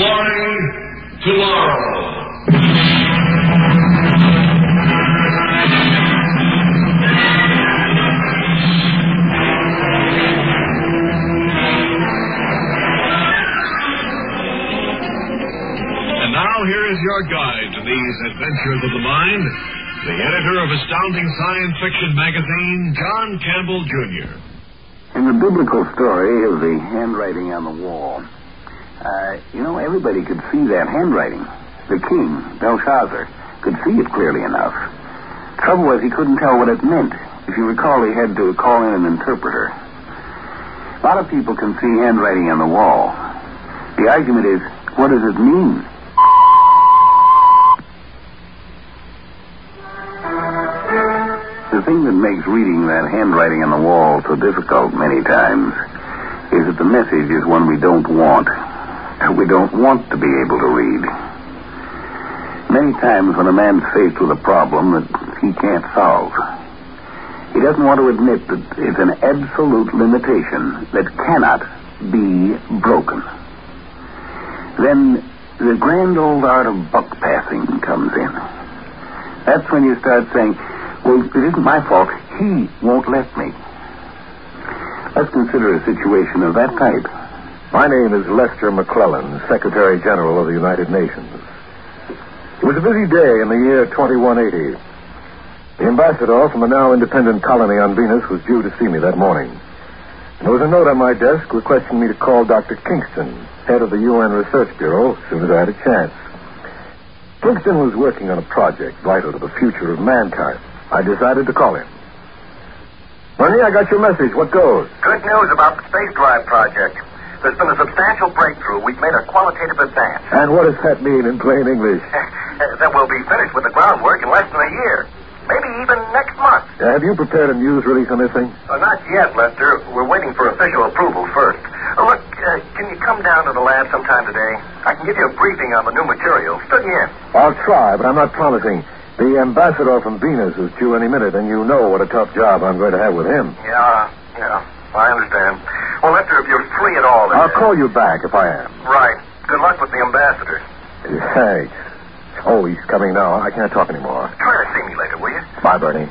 Exploring Tomorrow. And now here is your guide to these adventures of the mind, the editor of Astounding Science Fiction magazine, John Campbell, Jr. In the biblical story of the handwriting on the wall, everybody could see that handwriting. The king, Belshazzar, could see it clearly enough. Trouble was he couldn't tell what it meant. If you recall, he had to call in an interpreter. A lot of people can see handwriting on the wall. The argument is, what does it mean? The thing that makes reading that handwriting on the wall so difficult many times is that the message is one we don't want. We don't want to be able to read. Many times when a man's faced with a problem that he can't solve, he doesn't want to admit that it's an absolute limitation that cannot be broken. Then the grand old art of buck passing comes in. That's when you start saying, well, it isn't my fault. He won't let me. Let's consider a situation of that type. My name is Lester McClellan, Secretary General of the United Nations. It was a busy day in the year 2180. The ambassador from a now independent colony on Venus was due to see me that morning. And there was a note on my desk requesting me to call Dr. Kingston, head of the UN Research Bureau, as soon as I had a chance. Kingston was working on a project vital to the future of mankind. I decided to call him. Bernie, I got your message. What goes? Good news about the space drive project. There's been a substantial breakthrough. We've made a qualitative advance. And what does that mean in plain English? That we'll be finished with the groundwork in less than a year. Maybe even next month. Have you prepared a news release on this thing? Not yet, Lester. We're waiting for official approval first. Look, can you come down to the lab sometime today? I can give you a briefing on the new material. Study in. I'll try, but I'm not promising. The ambassador from Venus is due any minute, and you know what a tough job I'm going to have with him. Yeah, I understand. Well, Lester, if you're free at all... I'll call you back if I am. Right. Good luck with the ambassador. Thanks. Oh, he's coming now. I can't talk anymore. Try to see me later, will you? Bye, Bernie.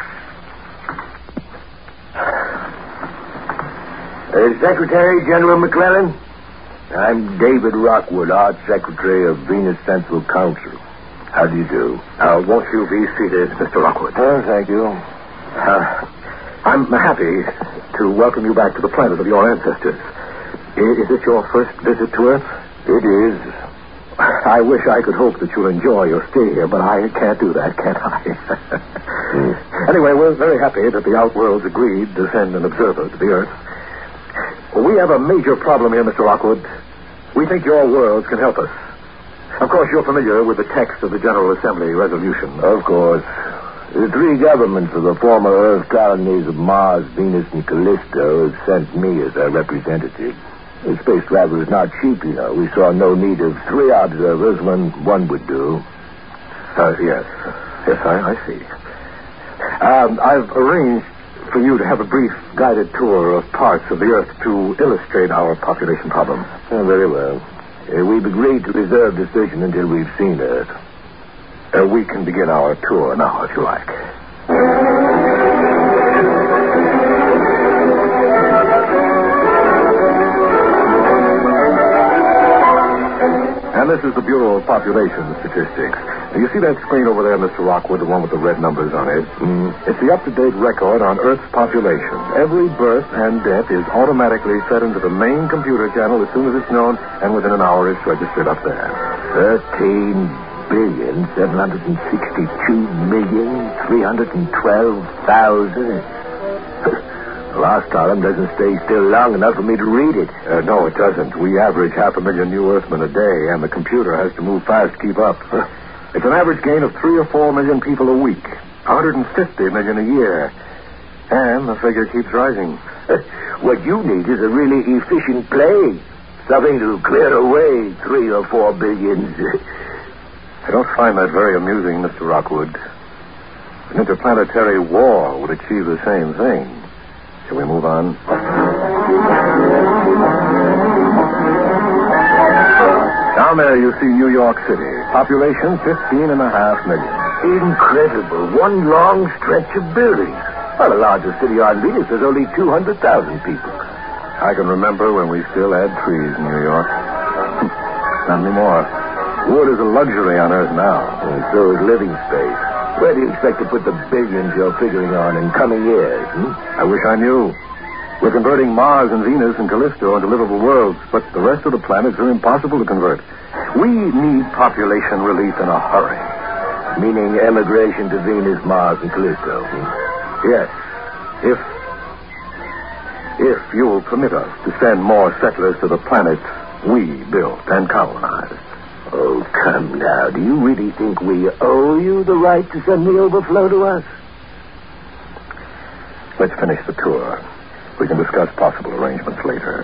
Secretary General McClellan, I'm David Rockwood, Art Secretary of Venus Central Council. How do you do? Won't you be seated, Mr. Rockwood? Thank you. I'm happy to welcome you back to the planet of your ancestors. Is it your first visit to Earth? It is. I wish I could hope that you'll enjoy your stay here, but I can't do that, can I? Anyway, we're very happy that the Outworlds agreed to send an observer to the Earth. We have a major problem here, Mr. Rockwood. We think your worlds can help us. Of course, you're familiar with the text of the General Assembly resolution. Of course. The three governments of the former Earth colonies of Mars, Venus, and Callisto have sent me as their representative. The space travel is not cheap, you know. We saw no need of 3 observers when one would do. Yes. Yes, I see. I've arranged for you to have a brief guided tour of parts of the Earth to illustrate our population problem. Very well. We've agreed to reserve decision until we've seen Earth. We can begin our tour now, if you like. And this is the Bureau of Population Statistics. Now, you see that screen over there, Mr. Rockwood, the one with the red numbers on it? It's the up-to-date record on Earth's population. Every birth and death is automatically fed into the main computer channel as soon as it's known, and within an hour it's registered up there. 13,762,312,000. The last column doesn't stay still long enough for me to read it. No, it doesn't. We average 500,000 new Earthmen a day, and the computer has to move fast to keep up. It's an average gain of 3 or 4 million people a week, 150 million a year. And the figure keeps rising. What you need is a really efficient play. Something to clear away 3 or 4 billions. I don't find that very amusing, Mr. Rockwood. An interplanetary war would achieve the same thing. Shall we move on? Now, Down there you see New York City. Population 15.5 million. Incredible. One long stretch of buildings. Well, the largest city on Venus has only 200,000 people. I can remember when we still had trees in New York. Not anymore. Wood is a luxury on Earth now. And so is living space. Where do you expect to put the billions you're figuring on in coming years? I wish I knew. We're converting Mars and Venus and Callisto into livable worlds, but the rest of the planets are impossible to convert. We need population relief in a hurry. Meaning emigration to Venus, Mars, and Callisto. Yes. If you will permit us to send more settlers to the planets we built and colonized. Oh, come now. Do you really think we owe you the right to send the overflow to us? Let's finish the tour. We can discuss possible arrangements later.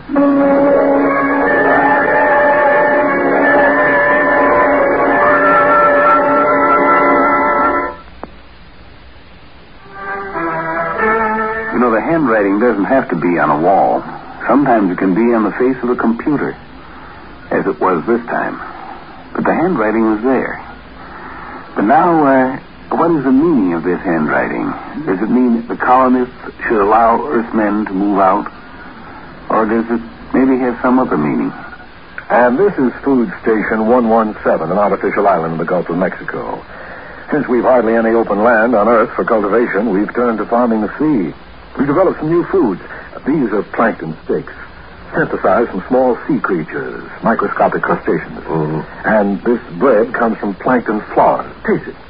You know, the handwriting doesn't have to be on a wall. Sometimes it can be on the face of a computer, as it was this time. But the handwriting was there. But now, what is the meaning of this handwriting? Does it mean the colonists should allow Earthmen to move out? Or does it maybe have some other meaning? And this is Food Station 117, an artificial island in the Gulf of Mexico. Since we've hardly any open land on Earth for cultivation, we've turned to farming the sea. We've developed some new foods. These are plankton steaks, synthesized from small sea creatures, microscopic crustaceans. Mm-hmm. And this bread comes from plankton flowers. Taste it.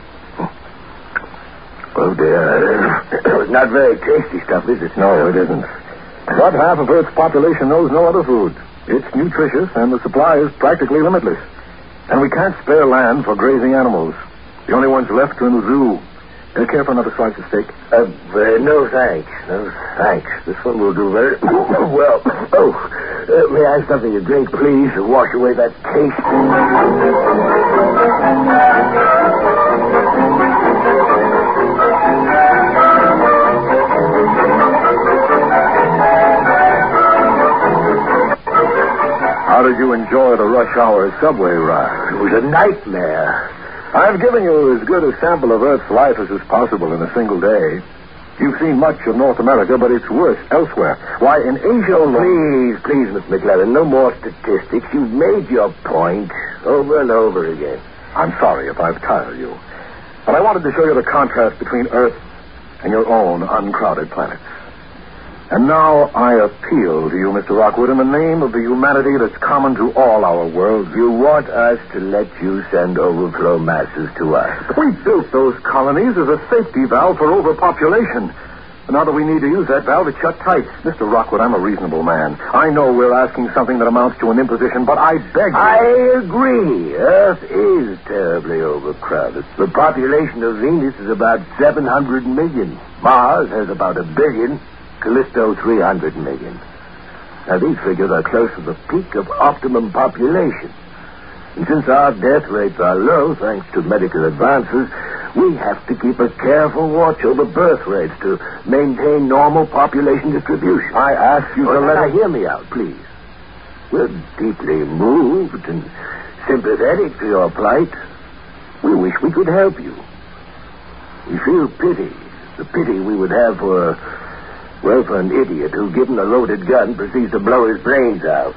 Oh, dear. Not very tasty stuff, is it? No, it isn't. But half of Earth's population knows no other food. It's nutritious, and the supply is practically limitless. And we can't spare land for grazing animals. The only ones left are in the zoo. Care for another slice of steak? No, thanks. No, thanks. This one will do very well. May I have something to drink, please, to wash away that taste? How did you enjoy the rush hour subway ride? It was a nightmare. I've given you as good a sample of Earth's life as is possible in a single day. You've seen much of North America, but it's worse elsewhere. Why, in Asia alone... Please, Miss McLaren, no more statistics. You've made your point over and over again. I'm sorry if I've tired you. But I wanted to show you the contrast between Earth and your own uncrowded planets. And now I appeal to you, Mr. Rockwood, in the name of the humanity that's common to all our worlds. You want us to let you send overflow masses to us. We built those colonies as a safety valve for overpopulation. And now that we need to use that valve, it's shut tight. Mr. Rockwood, I'm a reasonable man. I know we're asking something that amounts to an imposition, but I beg you... I agree. Earth is terribly overcrowded. The population of Venus is about 700 million. Mars has about 1 billion. Callisto, 300 million. Now, these figures are close to the peak of optimum population. And since our death rates are low, thanks to medical advances, we have to keep a careful watch over birth rates to maintain normal population distribution. I ask you to Now, hear me out, please. We're deeply moved and sympathetic to your plight. We wish we could help you. We feel pity. The pity we would have for an idiot who, given a loaded gun, proceeds to blow his brains out.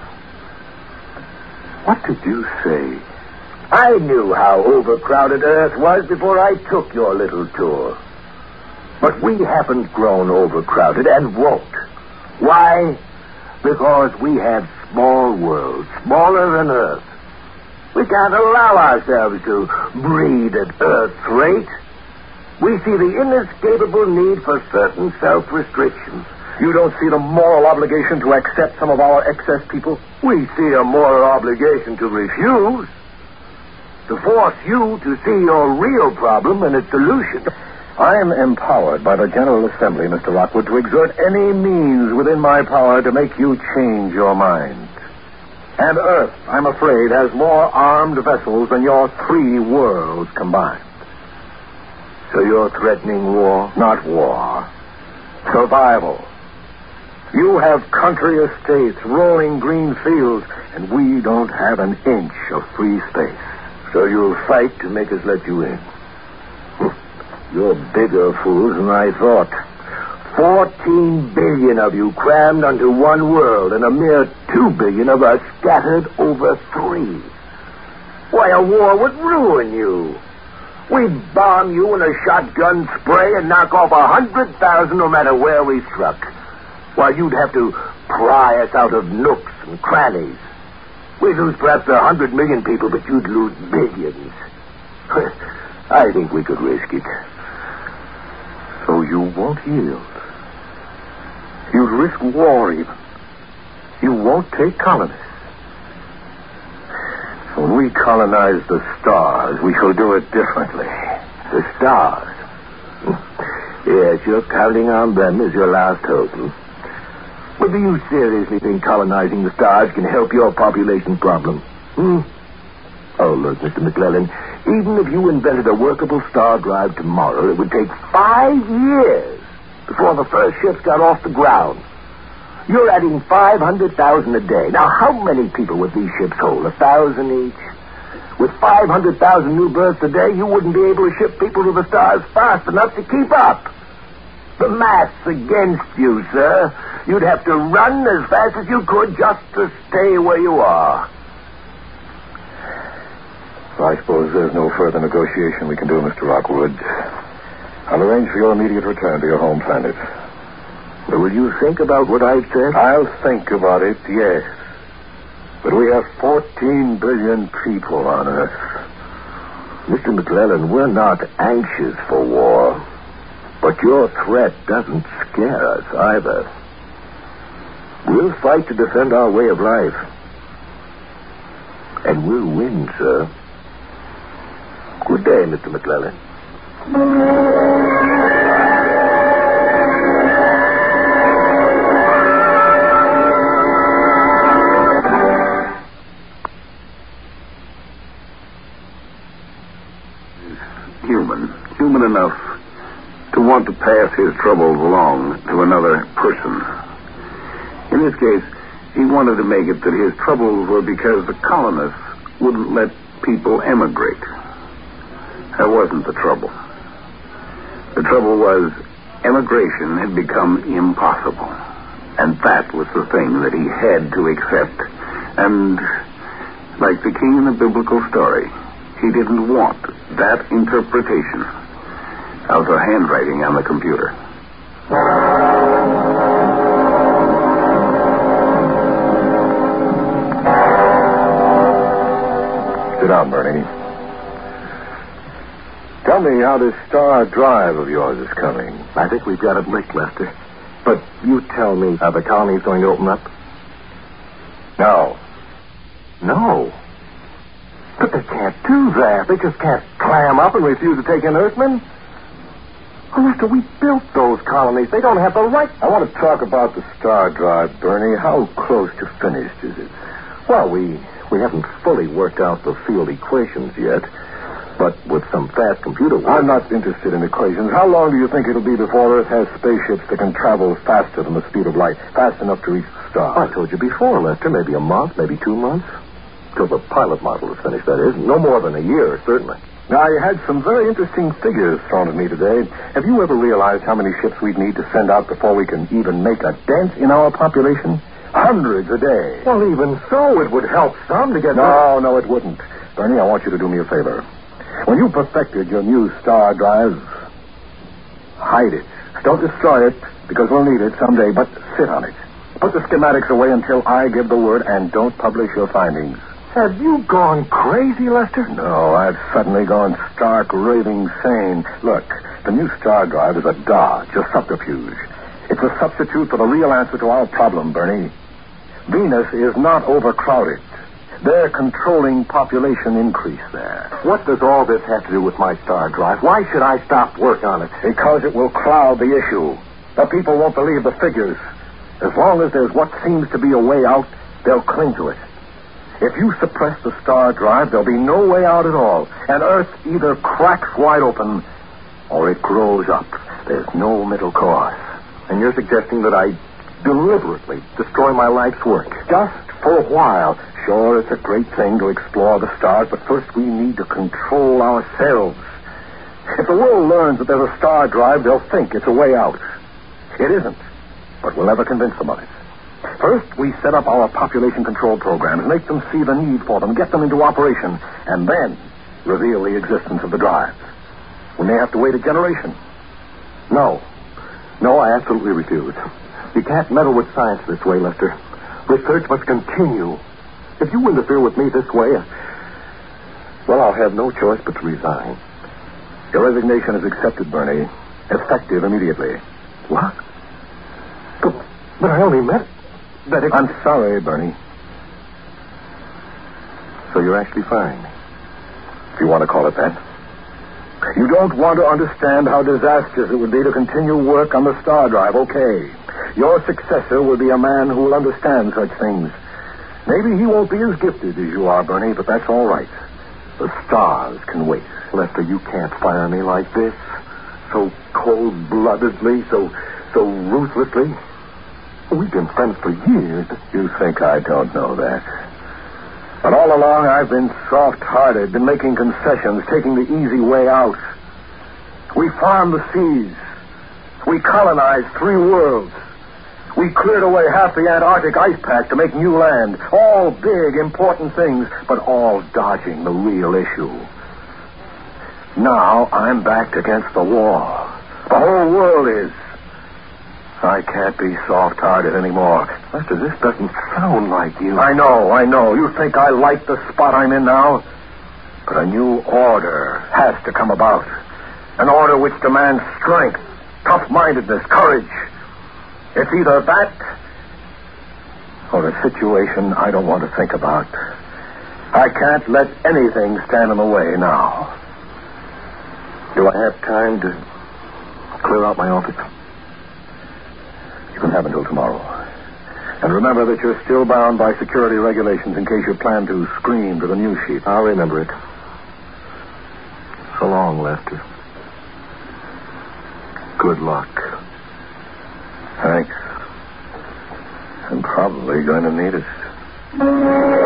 What did you say? I knew how overcrowded Earth was before I took your little tour. But we haven't grown overcrowded and won't. Why? Because we have small worlds, smaller than Earth. We can't allow ourselves to breed at Earth's rate. We see the inescapable need for certain self-restrictions. You don't see the moral obligation to accept some of our excess people? We see a moral obligation to refuse. To force you to see your real problem and its solution. I am empowered by the General Assembly, Mr. Rockwood, to exert any means within my power to make you change your mind. And Earth, I'm afraid, has more armed vessels than your 3 worlds combined. So you're threatening war? Not war. Survival. You have country estates, rolling green fields, and we don't have an inch of free space. So you'll fight to make us let you in. You're bigger fools than I thought. 14 billion of you crammed onto one world, and a mere 2 billion of us scattered over 3. Why, a war would ruin you. We'd bomb you in a shotgun spray and knock off 100,000 no matter where we struck. While you'd have to pry us out of nooks and crannies. We'd lose perhaps 100 million people, but you'd lose billions. I think we could risk it. So you won't yield. You'd risk war even. You won't take colonists. When we colonize the stars, we shall do it differently. The stars? Yes, you're counting on them as your last hope. But do you seriously think colonizing the stars can help your population problem? Oh, look, Mr. McClellan, even if you invented a workable star drive tomorrow, it would take 5 years before the first ships got off the ground. You're adding 500,000 a day. Now, how many people would these ships hold? 1,000 each? With 500,000 new berths a day, you wouldn't be able to ship people to the stars fast enough to keep up. The math's against you, sir. You'd have to run as fast as you could just to stay where you are. I suppose there's no further negotiation we can do, Mr. Rockwood. I'll arrange for your immediate return to your home planet. But will you think about what I've said? I'll think about it, yes. But we have 14 billion people on Earth. Mr. McClellan, we're not anxious for war. But your threat doesn't scare us either. We'll fight to defend our way of life. And we'll win, sir. Good day, Mr. McClellan. Human enough to want to pass his troubles along to another person. In this case, he wanted to make it that his troubles were because the colonists wouldn't let people emigrate. That wasn't the trouble. The trouble was emigration had become impossible. And that was the thing that he had to accept. And like the king in the biblical story, he didn't want that interpretation of the handwriting on the computer. Sit down, Bernie. Tell me how this star drive of yours is coming. I think we've got it licked, Lester. But you tell me, are the colonies going to open up? No. No. But they can't do that. They just can't clam up and refuse to take in Earthmen. Oh, Lester, we built those colonies. They don't have the right. I want to talk about the star drive, Bernie. How close to finished is it? Well, we haven't fully worked out the field equations yet. But with some fast computer work... I'm not interested in equations. How long do you think it'll be before Earth has spaceships that can travel faster than the speed of light, fast enough to reach the stars? I told you before, Lester. Maybe a month, maybe 2 months. Till the pilot model is finished, that is. No more than a year, certainly. Now, you had some very interesting figures thrown at me today. Have you ever realized how many ships we'd need to send out before we can even make a dent in our population? Hundreds a day. Well, even so, it would help some to get... No, it wouldn't. Bernie, I want you to do me a favor. When you perfected your new star drive, hide it. Don't destroy it, because we'll need it someday, but sit on it. Put the schematics away until I give the word, and don't publish your findings. Have you gone crazy, Lester? No, I've suddenly gone stark, raving sane. Look, the new star drive is a dodge, a subterfuge. It's a substitute for the real answer to our problem, Bernie. Venus is not overcrowded. They're controlling population increase there. What does all this have to do with my star drive? Why should I stop work on it? Because it will cloud the issue. The people won't believe the figures. As long as there's what seems to be a way out, they'll cling to it. If you suppress the star drive, there'll be no way out at all. And Earth either cracks wide open or it grows up. There's no middle course. And you're suggesting that I deliberately destroy my life's work. Just for a while. Sure, it's a great thing to explore the stars, but first we need to control ourselves. If the world learns that there's a star drive, they'll think it's a way out. It isn't, but we'll never convince them of it. First, we set up our population control programs, make them see the need for them, get them into operation, and then reveal the existence of the drives. We may have to wait a generation. No, I absolutely refuse. You can't meddle with science this way, Lester. Research must continue. If you interfere with me this way, well, I'll have no choice but to resign. Your resignation is accepted, Bernie. Effective immediately. What? But I only meant that if... I'm sorry, Bernie. So you're actually fine, if you want to call it that. You don't want to understand how disastrous it would be to continue work on the star drive. Okay. Your successor will be a man who will understand such things. Maybe he won't be as gifted as you are, Bernie, but that's all right. The stars can wait. Lester, you can't fire me like this. So cold-bloodedly, so ruthlessly. We've been friends for years. You think I don't know that. But all along, I've been soft-hearted, been making concessions, taking the easy way out. We farmed the seas. We colonized 3 worlds. We cleared away half the Antarctic ice pack to make new land. All big, important things, but all dodging the real issue. Now I'm backed against the wall. The whole world is. I can't be soft-hearted anymore. Lester, this doesn't sound like you. I know. You think I like the spot I'm in now? But a new order has to come about. An order which demands strength, tough-mindedness, courage. It's either that or a situation I don't want to think about. I can't let anything stand in the way now. Do I have time to clear out my office? You can have until tomorrow. And remember that you're still bound by security regulations in case you plan to scream to the news sheet. I'll remember it. So long, Lester. Good luck. Thanks. I'm probably going to need it.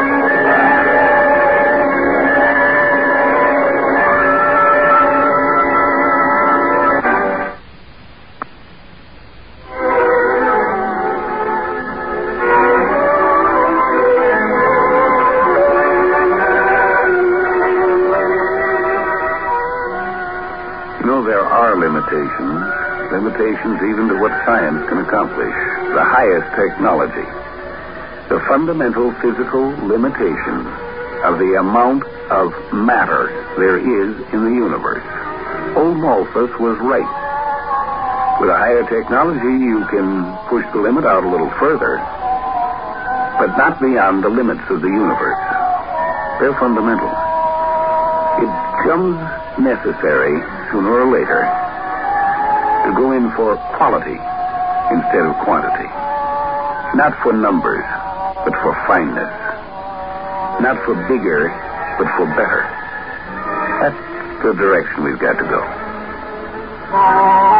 Limitations even to what science can accomplish. The highest technology. The fundamental physical limitation of the amount of matter there is in the universe. Old Malthus was right. With a higher technology, you can push the limit out a little further, but not beyond the limits of the universe. They're fundamental. It comes necessary, sooner or later, to go in for quality instead of quantity. Not for numbers, but for fineness. Not for bigger, but for better. That's the direction we've got to go.